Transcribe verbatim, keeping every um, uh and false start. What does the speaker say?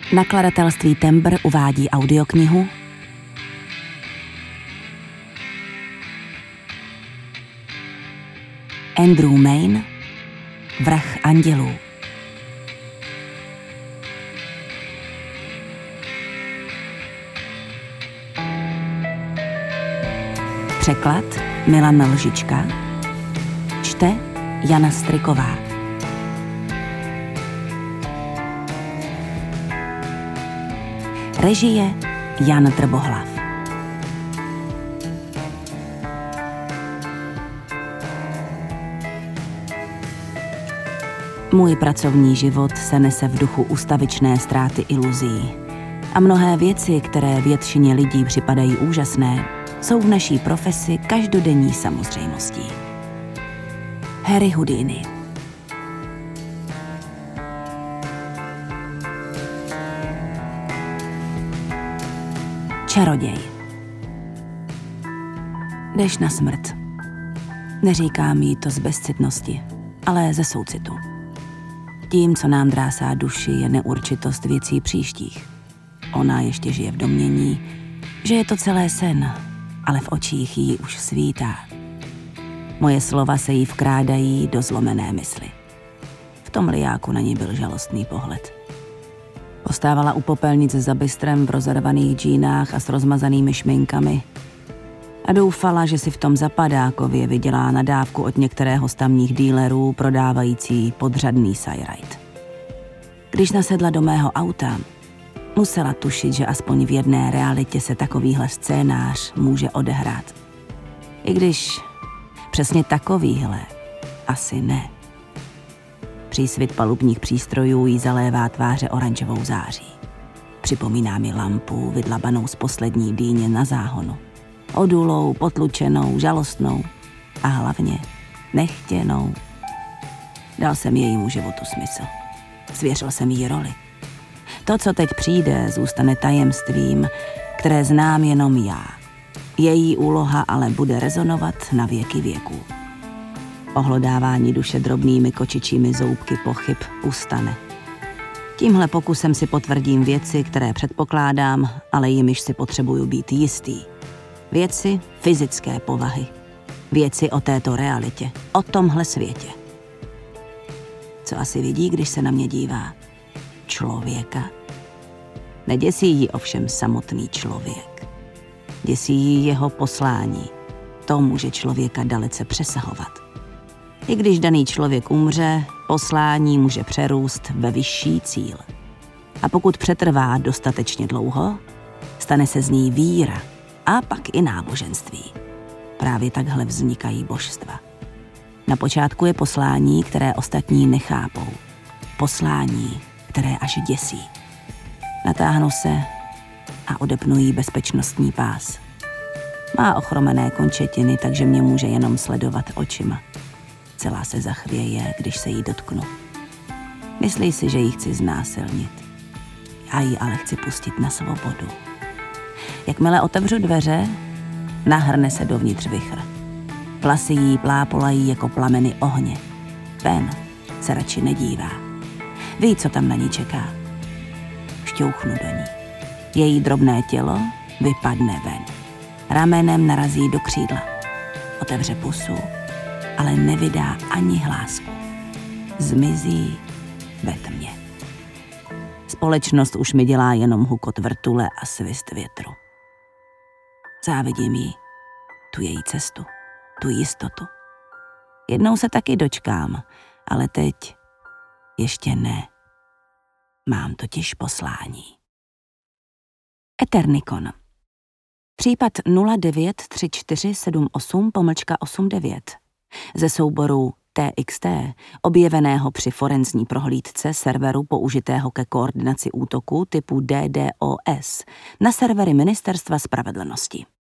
Nakladatelství Tembr uvádí audioknihu Andrew Mayne Vrah andělů. Překlad Milan Lžička. Čte Jana Stryková. Režie Jan Trbohlav. Můj pracovní život se nese v duchu ustavičné ztráty iluzí. A mnohé věci, které většině lidí připadají úžasné, jsou v naší profesi každodenní samozřejmostí. Harry Houdini. Čaroděj. Jdeš na smrt. Neříkám jí to z bezcitnosti, ale ze soucitu. Tím, co nám drásá duši, je neurčitost věcí příštích. Ona ještě žije v domnění, že je to celé sen, ale v očích jí už svítá. Moje slova se jí vkrádají do zlomené mysli. V tom lijáku na ní byl žalostný pohled. Postávala u popelnice za bistrem v rozervaných džínách a s rozmazanými šminkami a doufala, že si v tom zapadákově vydělá nadávku od některého z tamních dílerů prodávající podřadný sajrajt. Když nasedla do mého auta, musela tušit, že aspoň v jedné realitě se takovýhle scénář může odehrát. I když přesně takovýhle asi ne. Přísvit palubních přístrojů jí zalévá tváře oranžovou září. Připomíná mi lampu vydlabanou z poslední dýně na záhonu. Odulou, potlučenou, žalostnou a hlavně nechtěnou. Dal jsem jejímu životu smysl. Svěřil jsem jí roli. To, co teď přijde, zůstane tajemstvím, které znám jenom já. Její úloha ale bude rezonovat na věky věků. Ohlodávání duše drobnými kočičími zoubky pochyb ustane. Tímhle pokusem si potvrdím věci, které předpokládám, ale jimiž si potřebuju být jistý. Věci fyzické povahy. Věci o této realitě, o tomhle světě. Co asi vidí, když se na mě dívá? Člověka. Neděsí ji ovšem samotný člověk. Děsí ji jeho poslání. To může člověka dalece přesahovat. I když daný člověk umře, poslání může přerůst ve vyšší cíl. A pokud přetrvá dostatečně dlouho, stane se z ní víra a pak i náboženství. Právě takhle vznikají božstva. Na počátku je poslání, které ostatní nechápou. Poslání, které až děsí. Natáhnu se a odepnu jí bezpečnostní pás. Má ochromené končetiny, takže mě může jenom sledovat očima. Celá se zachvěje, když se jí dotknu. Myslí si, že ji chci znásilnit. Já ji ale chci pustit na svobodu. Jakmile otevřu dveře, nahrne se dovnitř vichr. Vlasy jí plápolají jako plameny ohně. Ven se radši nedívá. Ví, co tam na ní čeká. Šťouchnu do ní. Její drobné tělo vypadne ven. Ramenem narazí do křídla. Otevře pusu, ale nevydá ani hlásku. Zmizí ve tmě. Společnost už mi dělá jenom hukot vrtule a svist větru. Závidím jí tu její cestu, tu jistotu. Jednou se taky dočkám, ale teď ještě ne. Mám totiž poslání. Eternikon. Případ nula devět tři čtyři sedm osm osm devět ze souboru T X T, objeveného při forenzní prohlídce serveru použitého ke koordinaci útoku typu D D o S na servery Ministerstva spravedlnosti.